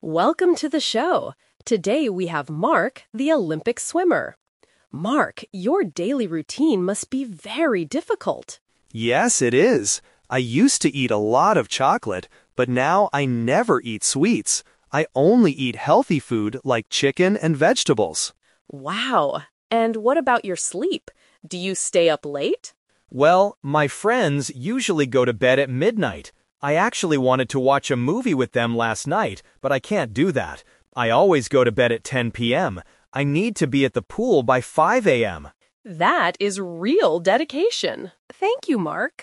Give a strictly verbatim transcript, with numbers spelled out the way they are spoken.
Welcome to the show. Today we have Mark, the Olympic swimmer. Mark, your daily routine must be very difficult. Yes, it is. I used to eat a lot of chocolate, but now I never eat sweets. I only eat healthy food like chicken and vegetables. Wow. And what about your sleep? Do you stay up late? Well, my friends usually go to bed at midnight. I actually wanted to watch a movie with them last night, but I can't do that. I always go to bed at ten p m I need to be at the pool by five a m That is real dedication. Thank you, Mark.